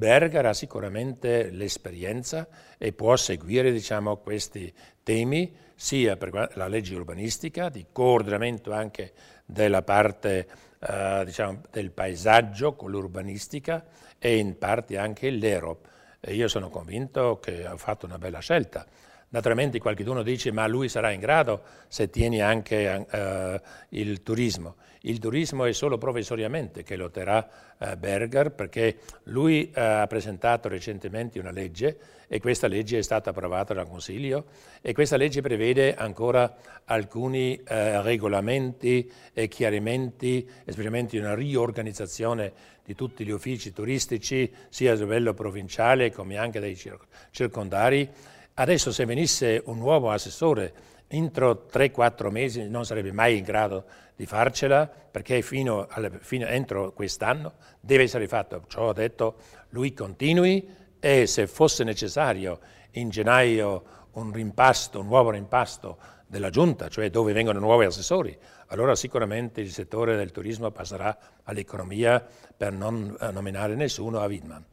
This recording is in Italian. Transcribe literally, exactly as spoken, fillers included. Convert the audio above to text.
Berger ha sicuramente l'esperienza e può seguire, diciamo, questi temi, sia per la legge urbanistica, di coordinamento anche della parte eh, diciamo, del paesaggio con l'urbanistica e in parte anche l'E R O P. E io sono convinto che ha fatto una bella scelta. Naturalmente qualcuno dice ma lui sarà in grado se tieni anche eh, il turismo. Il turismo è solo provvisoriamente che lo terrà eh, Berger, perché lui eh, ha presentato recentemente una legge e questa legge è stata approvata dal Consiglio e questa legge prevede ancora alcuni eh, regolamenti e chiarimenti, specialmente una riorganizzazione di tutti gli uffici turistici, sia a livello provinciale come anche dei circondari. Adesso se venisse un nuovo assessore entro tre quattro mesi non sarebbe mai in grado di farcela, perché fino, alla, fino entro quest'anno deve essere fatto. Ciò ho detto, lui continui e se fosse necessario in gennaio un rimpasto, un nuovo rimpasto della Giunta, cioè dove vengono nuovi assessori, allora sicuramente il settore del turismo passerà all'economia per non nominare nessuno a Wittmann.